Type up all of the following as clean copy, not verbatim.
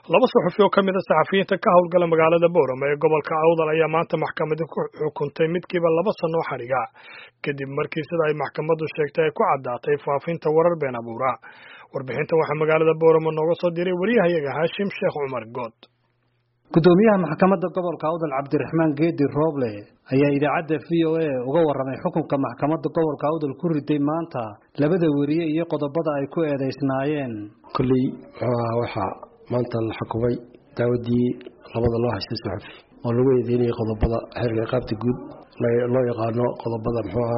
laba suxufi oo ka mid ah saxafiyiinta ka howlgala magaalada Boorama ee gobolka Awdal ayaa maanta maxkamadda ku xukuntay midkiiba 2 sano oo xariga kadib markii sida ay maxkamaddu sheegtay ay ku caddaatay faafinta warar been abuura. Warbixinta waxaa magaalada Boorama nooga soo diray wariyahayaga Haashim Sheekh Cumar Good. gudoomiyaha maxkamadda gobolka Awdal Cabdiraxmaan Geedi Rooble ayaa idaacadda VOA uga warramay xukunka maxkamadda gobolka Awdal ku riday maanta labada wariye iyo qodobada ay ku eedeysnaayeen. kulli waxa maanta la xukumay daawadii labada loo haystay suxufi oo lagu eedeynayay qodobada xeerka qaabta guud loo yaqaano qodobada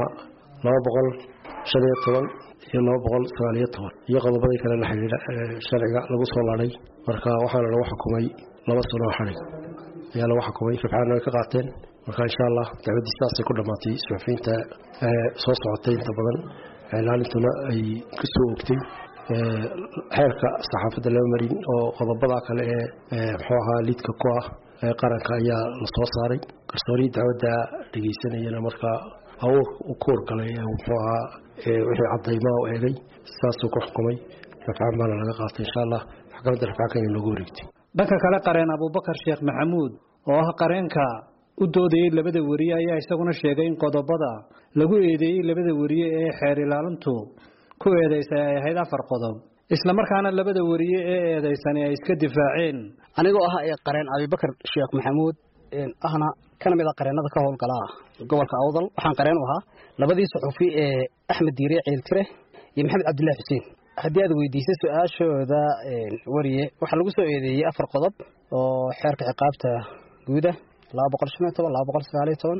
215 iyo 219 iyo qodobada kale la xiriira sharciga lagu soo laaray marka waxaana lagu xukumay 2 sano xarig ayaa lagu xukumay rafcaan ay ka qaateen marka insha Allah daawadii saas ay ku dhamaatay suxufiyiinta soo socotay inta badan ilaalintuna ay ku soo ogtay xeerka saxaafadda la marin oo qodobada kale lidka ku ah qaranka ayaa la soo saaray garsoori dawladda dhageysanayna marka uu ku horgalay wixii cadeymo oo eegay saas uu ku xukumay rafcaan baa laga qaatay insha Allah maxkamadda rafcaanka in lagu wareegtay. dhanka kale qareen Abubakar Sheekh Maxamuud oo ah qareenka u doodayay labada wariye ayaa isaguna sheegay in qodobada lagu eedeeyay labada wariye ee xeer ilaalintu ku eedeysay ay ahayd 4 qodob isla markaana labada wariye ee eedeysay ay iska difaaceen. anigoo ah qareen Abubakar Sheekh Maxamuud ahna kana mid ah qareenada ka howlgala gobolka Awdal waxaan qareen u ahaa labadii suxufi ee Axmed Diire Ciiltire iyo Maxamed Cabdullaahi Xuseen. haddii aad weydiisay su'aashooda wariye waxa lagu soo eedeeyay 4 qodob oo xeerka ciqaabta guud ah 215 219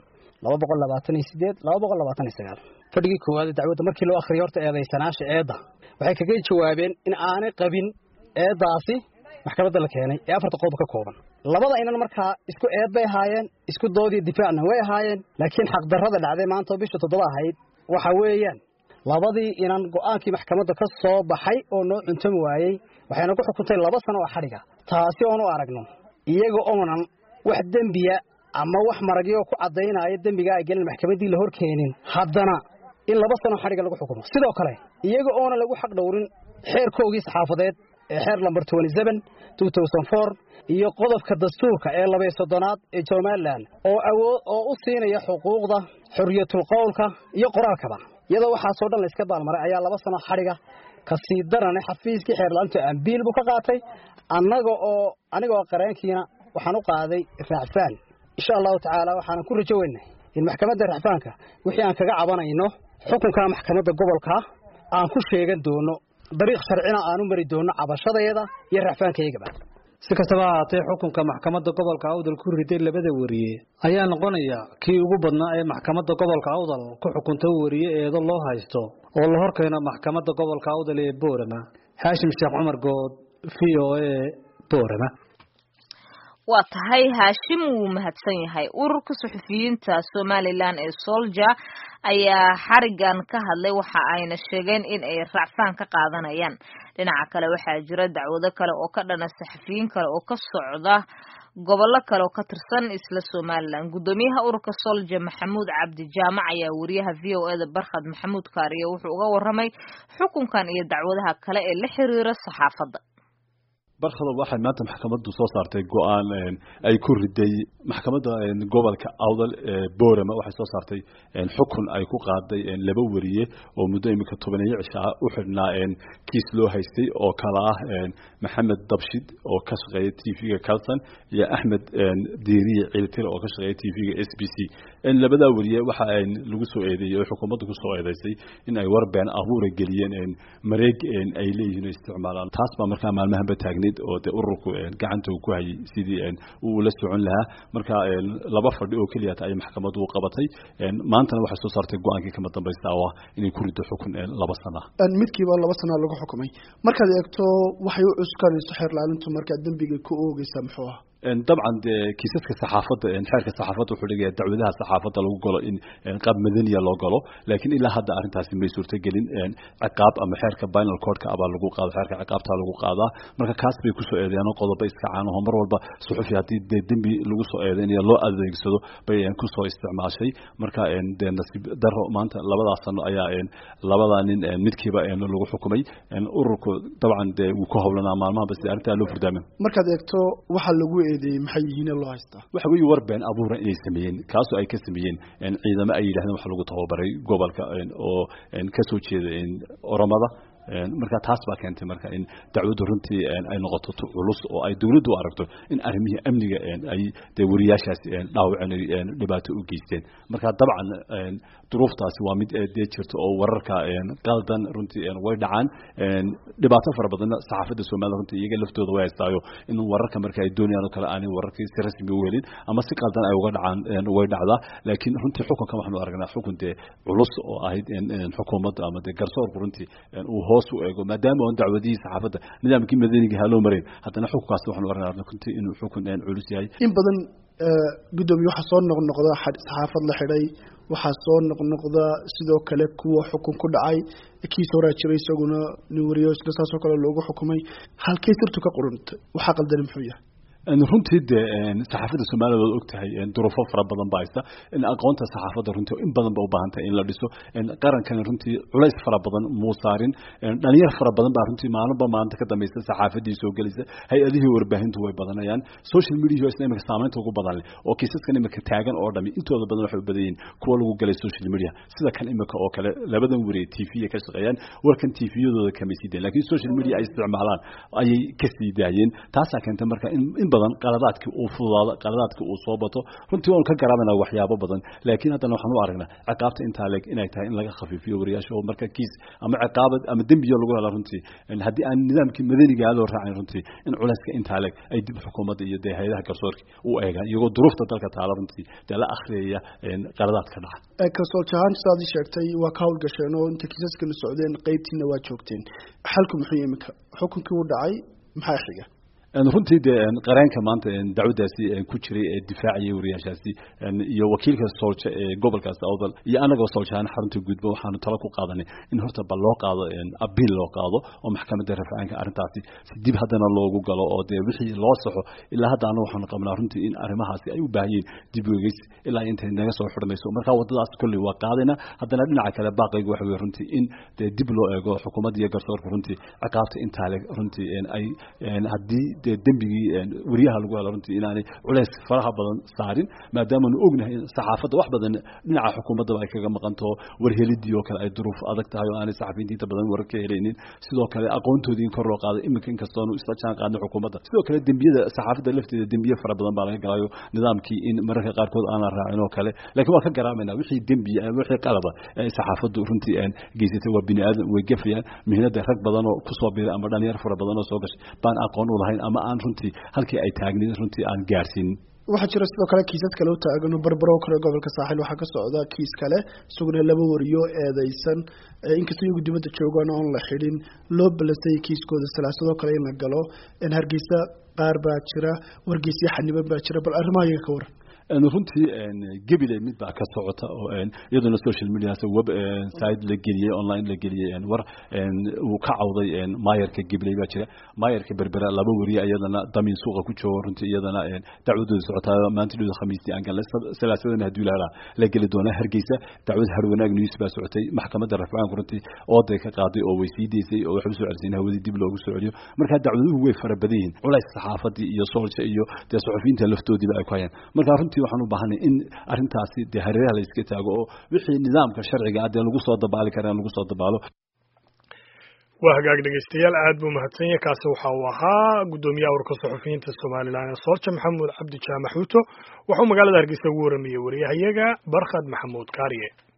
228 fadhigii koowaad dacwadda markii loo akhriyo horta eedeysanaasha eeda waxay kaga jawaabeen in aanay qabin eedaasi maxkamadda la keenay ee 4 qodob ka kooban. labada inan markaa isku eed bay ahaayeen isku doodii difaacna way ahaayeen laakiin xaq darrada dhacday maanta bisha 7 ahayd waxa weeyaan labadii inan go'aankii maxkamadda ka soo baxay oo noo cuntami waayay waxayna ku xukuntay 2 sano oo xariga taasi oo nu aragno iyaga oonan wax dambiya ama wax maragyo ku cadeynaya dambiga ay galeen maxkamaddii la horkeenin haddana in 2 sano xariga lagu xukumo. sidoo kale iyaga oona lagu xaq dhowrin xeerkoogii saxaafadeed ee xeer number 27 2004 iyo qodobka dastuurka ee 230aad ee Somaliland oo awood oo u siinaya xuquuqda xorriyatul qowlka iyo qoraalkaba iyadoo waxa soo dhan la iska baalmaray ayaa 2 sano xariga ka sii daran xafiiskii xeer laanta ambiil buu ka qaatay anigoo qareenkiina waxaan u qaaday raacfaan insha Allah taala waxaan ku rajoonaynaa in maxkamadda raacfaanka wixii aan kaga cabanayno xukunka maxkamadda gobolka aan ku sheegan doono dariiq sharcina aan u mari doono cabashadeeda iyo raacfaankayga. si kastaba ahaatee xukunka maxkamadda gobolka Awdal ku riday labada wariye ayaa noqonaya kii ugu badnaa ee maxkamadda gobolka Awdal ku xukuntay wariye eedo loo haysto oo la horkeeno maxkamadda gobolka Awdal ee Boorama. Haashim Sheekh Cumar Good VOA Boorama. waa tahay Haashim wuu mahadsan yahay. ururka suxufiyiinta Somaliland ee Soldier ayaa xarigan ka hadlay waxa ayna sheegeen in ay raacfaan ka qaadanayaan. dhinaca kale waxaa jira dacwado kale oo ka dhana saxafiyiin kale oo ka socda gobollo kale oo ka tirsan isla Somaliland. gudoomiyaha ururka Soldier Maxamuud Cabdi Jaamac ayaa wariyaha VOA da Barkhad Maxamuud Kaariye wuxuu uga warramay xukunkan iyo dacwadaha kale ee la xiriira saxaafadda. barkhada waxay maanta maxkamaddu soo saartay go'aan ay ku riday maxkamadda gobolka Awdal Boorama waxay soo saartay xukun ay ku qaaday laba wariye oo muddo imika 10 cisho u xidhnaa kiis loo haystay oo kala ah Maxamed Dabshid oo ka shaqeeya TV-ga Kalsan iyo Axmed Diiriye Ciiltire oo ka shaqeeya TV-ga SBC. labada wariye waxa ay lagu soo eedeeyay oo xukuumaddu ku soo eedeysay in ay war been abuur geliyeen mareeg ay leeyihiin isticmaalaan. taas baa markaa maalmahanba taagnay oo ururku gacanta ku hayay sidii uu la socon lahaa marka laba fadhi oo kaliya ay maxkamaddu u qabatay maantana waxa soo saartay go'aankii kama dambaysta oo inay ku rido xukun 2 sano midkiiba 2 sano lagu xukumay. markaad eegto waxay u cuskanayso xeer laalintu marka dambiga ku oogaysa muxuu ah طبعا كيسك الصحافة حركة الصحافة وحرية دعوتها الصحافة لو قالوا إن قاب مدنية لو قالوا لكن إلا هذا أرنتها سمي صورة جلين عقاب أما حركة بين الكورد كأبا لو قاضي حركة عقاب تها لو قاضي مركا كاس بيكسو إذا قاضي بيس كعنهم مرة والبا صحفي هذه الدم بيلقوا إذا يلا أذى يقصدوا بين كسو استعمال شيء مركا إن نسيب دره ما أنت لبضع أصلا أيا إن لبضع إن متكبا إن لو حكومي إن أوركو طبعا وكهو لنا ما بس أرنتها لو فردامه مركا دكتو وحل لقوا إذا محيين الله يستا وحوي وربان أبورا إني سمين كاسو أي كسمين إن إذا ما أي لهنا وحلقوا تهوبري قبل كإن أو إن كسو شيء إن رمضان marka taas baa keentay marka in dacwadu runtii ay noqoto culus oo ay dawladdu aragto in arrimaha amniga ay wariyaashaas dhaawaceen dhibaato u geysteen marka dabcan duruuftaasi waa mid ee jirto oo wararka qaldan runtii way dhacaan dhibaato fara badan saxaafadda Soomaaliya runtii iyaga laftooda way haystaayo in wararka marka ay doonayaan kale aanay wararkii si rasmi u helin ama si qaldan ay uga dhacaan way dhacdaa laakiin runtii xukunka waxaanu aragnaa xukun culus oo ahayd xukuumadda ama garsoorka runtii hoos u eego maadaama aan dacwadii saxaafadda nidaamkii madaniga halo mareen haddana xukunkaas waxaan u aragnaa runtii inuu xukun culus yahay in badan gudoomiye waxa soo noqnoqda saxaafad la xidhay waxa soo noqnoqda sidoo kale kuwa xukun ku dhacay kiis hore jiray isaguna nin wariyo isla kale loogu xukumay halkay sirtu ka qorantay waxa qaldan muxuu yahay runtii saxaafadda Soomaaliya oo ogtahay duruufo fara badan baaysta in aqoonta saxaafadda runtii in badan baa u baahan tahay in la dhiso qarankan runtii culays fara badan muusaarin dhalinyar fara badan baa runtii maalinba maanta ka dambaysa saxaafadii soo galaysa hay'adihii warbaahintu way badanayaan social media isna imika saameynta ugu badan leh oo kiisaskan imika taagan oo dhami intooda badan waxay u badayeen kuwa lagu galay social media sida kan imika oo kale labadan wariye TV ka shaqeeyaan warkan TV-yadooda kama sii deen laakiin social media ay isticmaalaan ayay ka sii daayeen taas keentay marka in badan qaladaadkii uu fududaado qaladaadkii uu soo bato runtii waan ka garaabana waxyaabo badan laakiin haddana waxaan u aragnaa ciqaabta inta leeg inay tahay in laga khafiifiyo wariyaasha oo marka kiis ama ciqaabad ama dambiyo lagu helo runtii haddii aan nidaamkii madaniga loo raacin runtii in culayska inta leeg ay dib xukuumadda iyo hay'adaha garsoorka u eegaan iyagoo duruufta dalka taala runtii la akhriyaya qaladaadka dhaca kasoo jahan saadi sheegtay waa ka hawlgasheen oo inta kiisaska la socdeen qaybtiina waa joogteen xalku muxuu imika xukunkii uu dhacay maxaa xiga runtii qareenka maanta dacwadaasi ku jiray ee difaaciyay wariyaashaasi iyo wakiilka Soolja ee gobolkaas Awdal iyo anaga Sooljahan xarunta gudba waxaanu talo ku qaadanay in horta bal loo qaado abiil loo qaado oo maxkamadda rafcaanka arintaasi si dib hadana loogu galo oo wixii loo saxo ilaa hadda waxaanu qabnaa runtii in arimahaasi ay u baahan dib u eegis ilaa inta naga soo xurmayso marka wadadaas kulli waa qaadina haddana dhinaca kale baaqaygu waxa weey runtii in dib loo eego xukuumadda iyo garsoorka runtii ciqaabta inta runtii ay haddii dembigii wariyaha lagu helo runtii inaanay culays faraha badan saarin maadaama aanu ognahay saxaafadda wax badan dhinaca xukuumadda ay kaga maqanto warhelidii oo kale ay duruuf adag tahay oo aanay saxafiyiinta badan warar ka helaynin sidoo kale aqoontoodii kor loo qaaday iminka inkastoo aanu isla jaan qaadno xukuumadda sidoo kale dembiyada saxaafadda lafteeda dembiye fara badan baa laga galayo nidaamkii in mararka qaarkood aan la raacin oo kale laakiin waa ka garaamayna wixii dembi wixii qalada saxaafaddu runtii geysatay waa bini aadam way gafayaan mihnada rag badan oo ku soo biiray ama dhalinyar fara badan oo soo gashay baan aqoon u lahayn ama aan runtii halkii ay taagnayd runtii aan gaarsiin waxa jira sidoo kale kiisas kale oo taagan barbaro kale gobolka saaxil waxa ka socda kiis kale sugna laba wariyo eedeysan inkastoo iyagu dibadda joogaan oo la xidhin loo balasay kiiskooda salaasado kale in la galo in Hargeysa qaar baa jira wargeysi xaniban baa jira bal arrimaha iyaga ka waran runtii gabilay mid baa ka socota oo iyaduna social media web site la geliyay online la geliyay war uu ka cawday maayarka gabilay baa jira maayarka berbera laba wariye iyadana damin suuqa ku joogo runtii iyadana dacwadooda socotaa maanta dhawada khamiistii aan galay salaasadana hadii la geli doona Hargeysa dacwad har wanaag news baa socotay maxkamadda rafcaanka runtii oo day ka qaaday oo weysiideysay oo wax u soo celcelinay hawadii dib loogu soo celiyo marka dacwaduhu way fara badan yihiin culays saxaafadii iyo Soolja iyo saxafiyiinta laftoodiiba ay ku hayaan marka runtii waxaan u baahanay in arintaasi hareeraha la iska taago oo wixii nidaamka sharciga ah lagu soo dabaali karaan lagu soo dabaalo waa hagaag dhegeystayaal aad buu mahadsan yahay kaasi waxa uu ahaa gudoomiyaha ururka saxafiyiinta Soomaaliland Soolja Maxamuud Cabdi Jaamac Xuuto wuxuu magaalada Hargeysa ugu waramiyay wariyahayaga Barkhad Maxamuud Kaariye